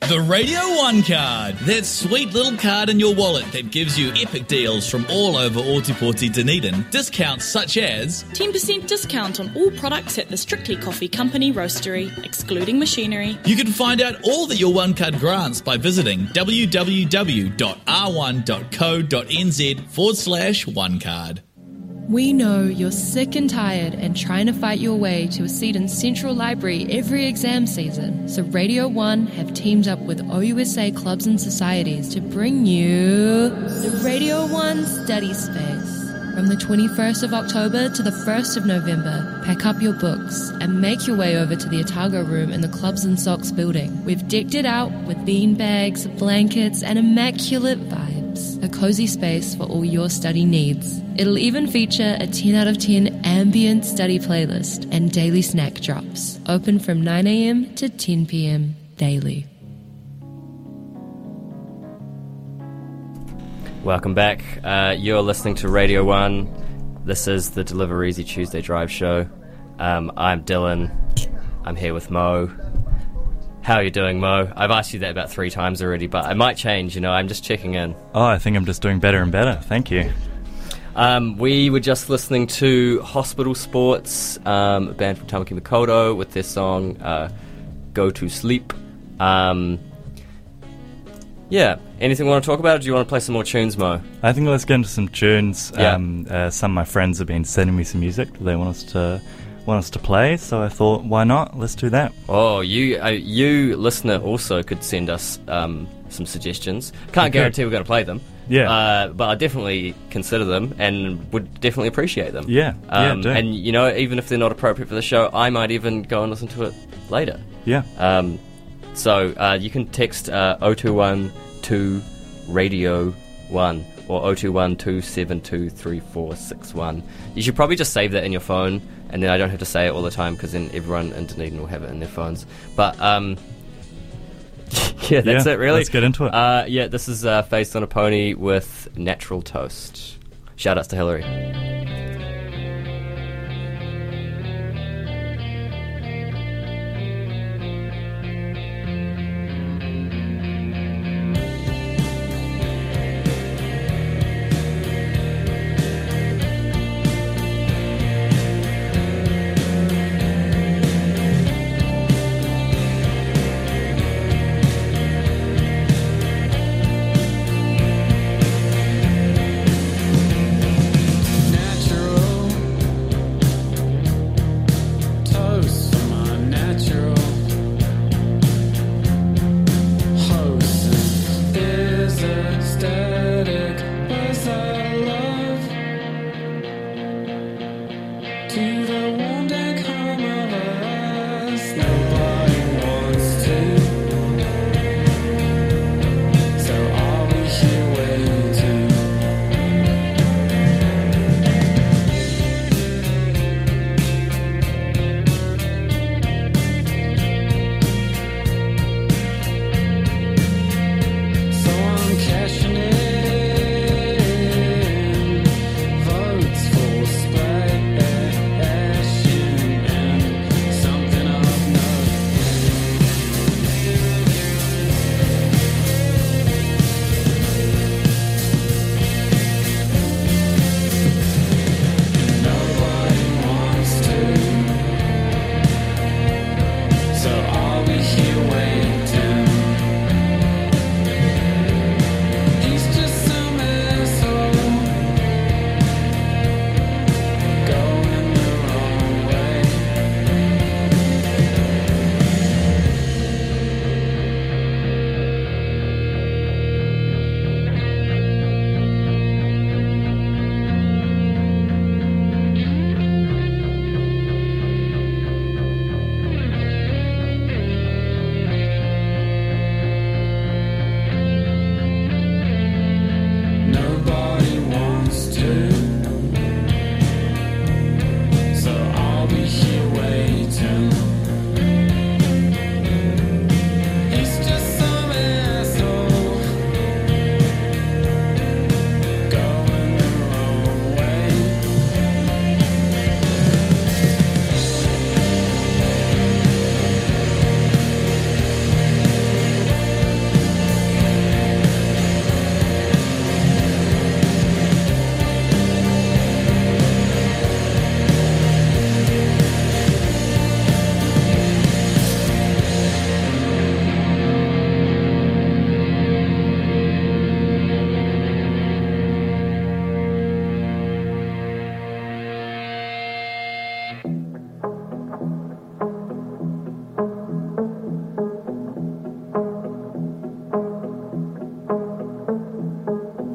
The Radio One card. That sweet little card in your wallet that gives you epic deals from all over Ōtepoti Dunedin. Discounts such as ten percent discount on all products at the Strictly Coffee Company Roastery, excluding machinery. You can find out all that your One Card grants by visiting www.r1.co.nz forward slash one card. We know you're sick and tired and trying to fight your way to a seat in Central Library every exam season. So Radio one have teamed up with O U S A clubs and societies to bring you the Radio one Study Space. From the twenty-first of October to the first of November, pack up your books and make your way over to the Otago Room in the Clubs and Socks building. We've decked it out with bean bags, blankets, and immaculate vibes. A cozy space for all your study needs. It'll even feature a ten out of ten ambient study playlist and daily snack drops. Open from nine a.m. to ten p.m. daily. Welcome back. Uh, you're listening to Radio one. This is the Deliver Easy Tuesday Drive Show. Um, I'm Dylan. I'm here with Mo. How are you doing, Mo? I've asked you that about three times already, but I might change, you know, I'm just checking in. Oh, I think I'm just doing better and better. Thank you. Um, we were just listening to Hospital Sports, um, a band from Tamaki Makaurau, with their song uh, Go to Sleep. Um, yeah, anything you want to talk about, or do you want to play some more tunes, Mo? I think let's get into some tunes. Yeah. Um, uh, some of my friends have been sending me some music they want us to want us to play, so I thought, why not? Let's do that. Oh, you, uh, you listener, also could send us um, some suggestions. Can't Okay. guarantee we're going to play them. Yeah. Uh, but I definitely consider them and would definitely appreciate them. Yeah, yeah, Um, do. and, you know, even if they're not appropriate for the show, I might even go and listen to it later. Yeah. Um, so uh, you can text uh, oh two one two radio one or oh two one two seven two three four six one. You should probably just save that in your phone, and then I don't have to say it all the time, because then everyone in Dunedin will have it in their phones. But um, yeah, that's Yeah, it really. let's get into it. Uh, yeah, this is uh, Faced on a Pony with Natural Toast. Shout outs to Hillary. Now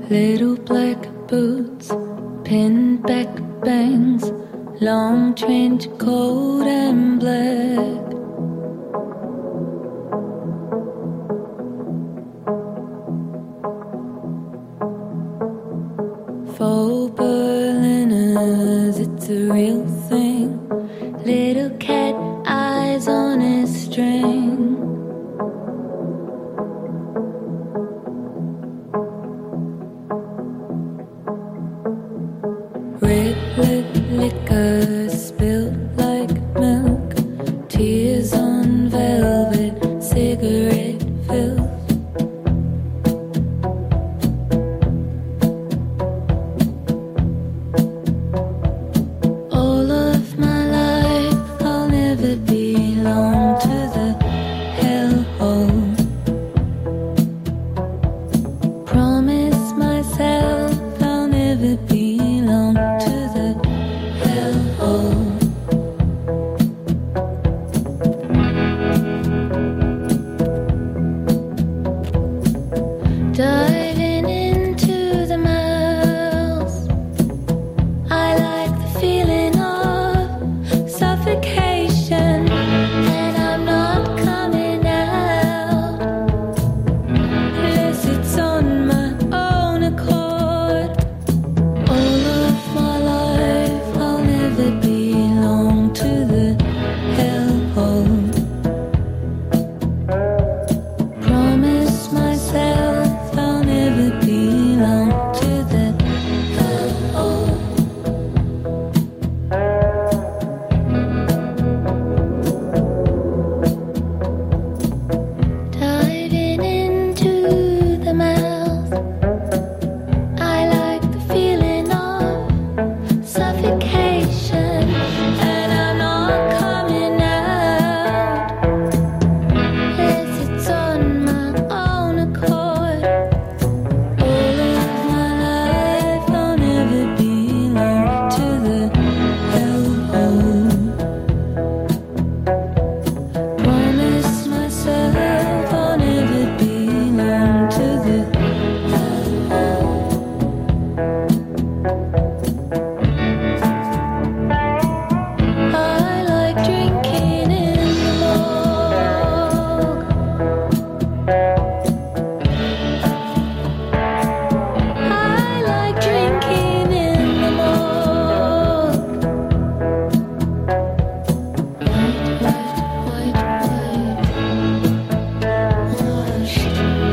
Little black boots, pinback bangs, long trench coat and black. Faux Berliners, it's a real thing. Little cat eyes on a string. Red lip liquor spilled like milk. Tears on velvet, cigarette filth. All of my life I'll never belong to the hellhole. Promise myself I'll never belong to the hellhole. Diving into the mouth, I like the feeling of suffocation, and I'm not coming out unless it's on my own accord. All of my life I'll never belong to the hellhole. Promise myself I'll never belong to the hellhole. Diving into the mouth, I like the feeling of suffocation, and I'm not coming out unless it's on my own accord. All of my life I'll never belong to the hellhole. Promise myself I'll never belong to the hellhole. I like drinking in the morgue. I like drinking in the morgue. White, white, white, white, washed.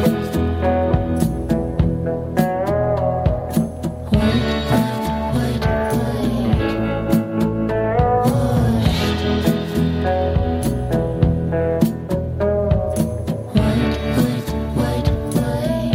White, white, white, white, washed. White, white, white, white,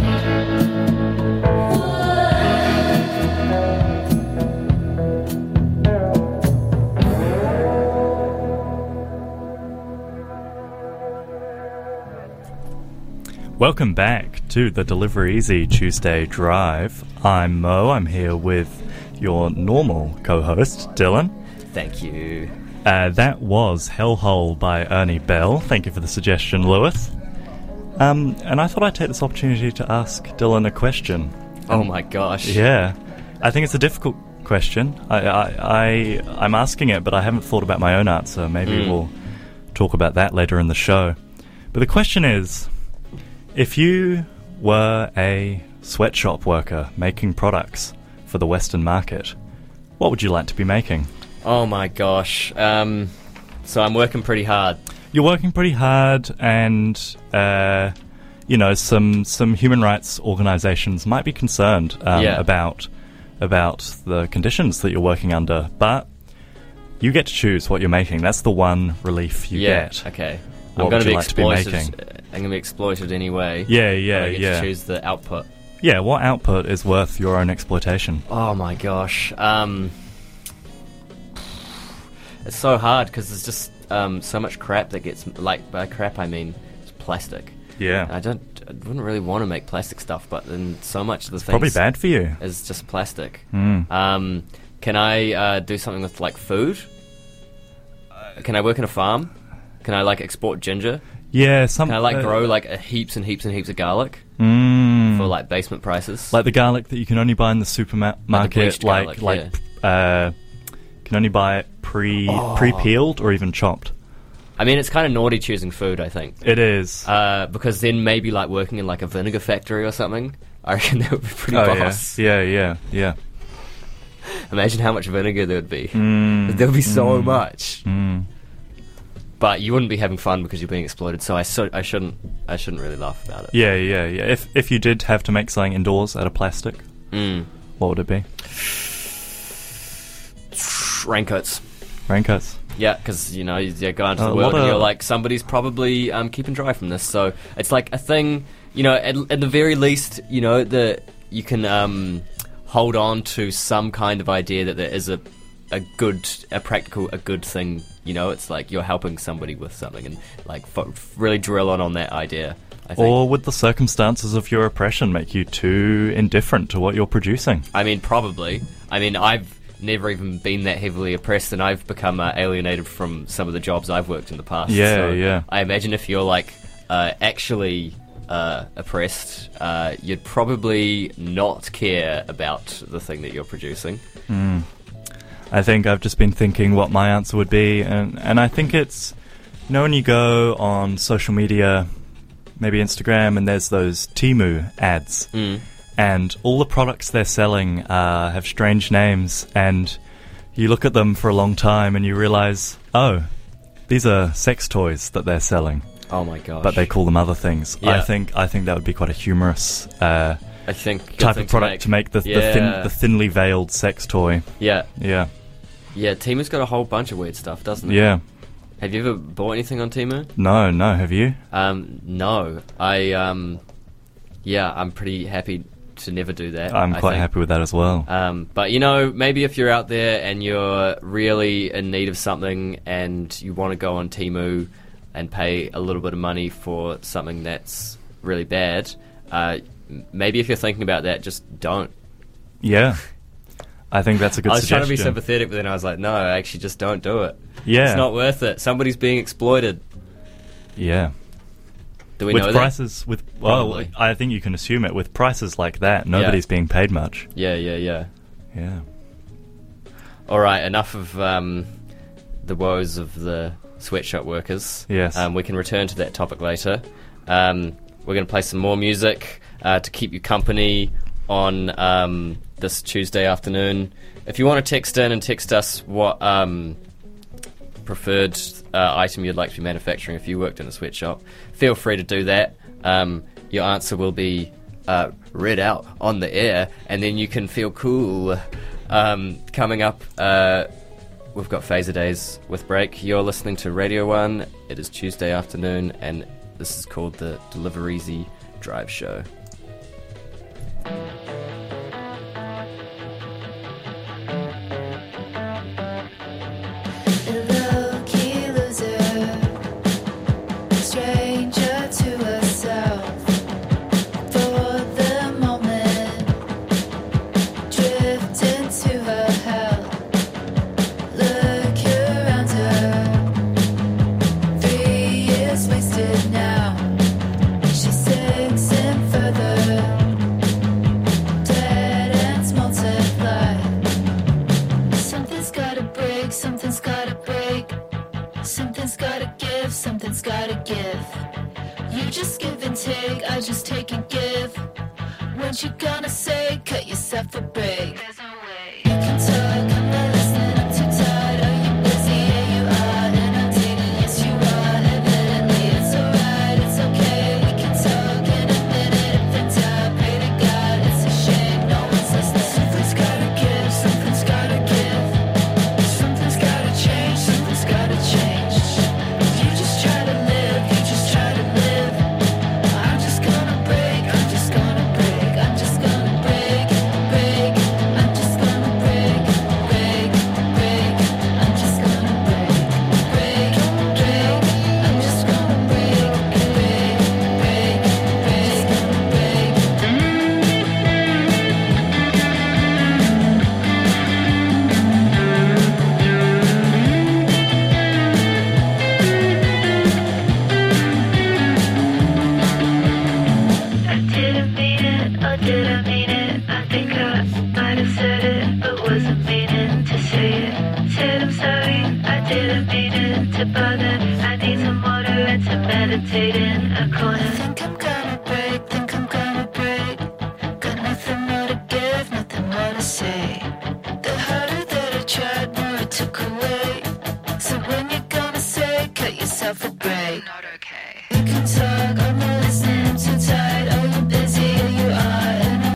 Welcome back to the Deliver Easy Tuesday Drive. I'm Mo. I'm here with your normal co-host, Dylan. Thank you. Uh, that was Hellhole by Ernie Bell. Thank you for the suggestion, Lewis. Um, and I thought I'd take this opportunity to ask Dylan a question. Oh my gosh. Yeah. I think it's a difficult question. I, I, I, I'm asking it, but I haven't thought about my own answer. Maybe Mm. we'll talk about that later in the show. But the question is, if you were a sweatshop worker making products for the Western market, what would you like to be making? Oh my gosh. Um, so I'm working pretty hard. You're working pretty hard, and uh, you know some some human rights organisations might be concerned um, Yeah. about about the conditions that you're working under. But you get to choose what you're making. That's the one relief you yeah. get. Okay. What I'm going would to you be like to be exploited. making? I'm going to be exploited anyway. Yeah, yeah, but I get yeah. to choose the output. Yeah, what output is worth your own exploitation? Oh my gosh. Um, it's so hard because there's just um, so much crap that gets, like, by crap I mean it's plastic. Yeah. I don't, I wouldn't really want to make plastic stuff, but then so much of the It's things probably bad for you. is just plastic. Mm. Um, can I uh, do something with like food? Uh, can I work in a farm? Can I like export ginger? Yeah, some. Can I like uh, grow like a heaps and heaps and heaps of garlic Mm. Mm. for like basement prices. Like the garlic that you can only buy in the supermarket, Like the bleached like garlic, like uh, can only buy it pre Oh. pre-peeled or even chopped. I mean, it's kind of naughty choosing food, I think. It is. Uh, because then maybe like working in like a vinegar factory or something, I reckon that would be pretty Oh, boss. yeah, yeah, yeah, yeah. Imagine how much vinegar there would be. Mm, there would be so mm, much. Mm. But you wouldn't be having fun because you're being exploited. So I, so I shouldn't I shouldn't really laugh about it. Yeah, yeah, yeah. If if you did have to make something indoors out of plastic, Mm. what would it be? Raincoats. Raincoats. Yeah, because, you know, you you go out to Uh, the world what and a- you're like, somebody's probably um, keeping dry from this. So it's like a thing, you know, at, at the very least, you know, the you can um, hold on to some kind of idea that there is a, a good, a practical, a good thing. You know, it's like you're helping somebody with something and like fo- really drill on on that idea, I think. Or would the circumstances of your oppression make you too indifferent to what you're producing? I mean, probably. I mean, I've never even been that heavily oppressed, and I've become uh, alienated from some of the jobs I've worked in the past. Yeah, so yeah. I imagine if you're like uh, actually uh, oppressed, uh, you'd probably not care about the thing that you're producing. Mm. I think I've just been thinking what my answer would be, and, and I think it's, you know, when you go on social media, maybe Instagram, and there's those Temu ads, Mm. and all the products they're selling uh, have strange names, and you look at them for a long time and you realize, oh, these are sex toys that they're selling. Oh my gosh. But they call them other things. Yeah. I think I think that would be quite a humorous uh, I think good type thing of product to make, the, the, Yeah. thin, the thinly veiled sex toy. Yeah. Yeah. Yeah, Temu's got a whole bunch of weird stuff, doesn't it? Yeah. Have you ever bought anything on Temu? No, no, have you? Um, no. I, um, yeah, I'm pretty happy to never do that. I'm I quite think. happy with that as well. Um, but, you know, maybe if you're out there and you're really in need of something and you want to go on Temu and pay a little bit of money for something that's really bad, uh, m- maybe if you're thinking about that, just don't. Yeah. I think that's a good I was suggestion. trying to be sympathetic, but then I was like, no, actually just don't do it. Yeah. It's not worth it. Somebody's being exploited. Yeah. Do we with know prices, that? with well, Probably. I think you can assume it. With prices like that, nobody's Yeah. being paid much. Yeah, yeah, yeah. Yeah. All right, enough of um, the woes of the sweatshop workers. Yes. Um, we can return to that topic later. Um, we're going to play some more music uh, to keep you company on um, this Tuesday afternoon. If you want to text in and text us what um, preferred uh, item you'd like to be manufacturing if you worked in a sweatshop, feel free to do that. Um, your answer will be uh, read out on the air, and then you can feel cool. Um, coming up, uh, we've got Phaser Days with Break. You're listening to Radio one. It is Tuesday afternoon, and this is called the Deliver Easy Drive Show. Low-key loser, stranger to herself. For the moment, drift into her hell. Look around her, three years wasted now. She sinks in further, dead ends multiply. Something's gotta break, something's gotta break. Something's gotta give, something's gotta give. You just give and take, I just take and give. What you gonna say? Cut yourself a break.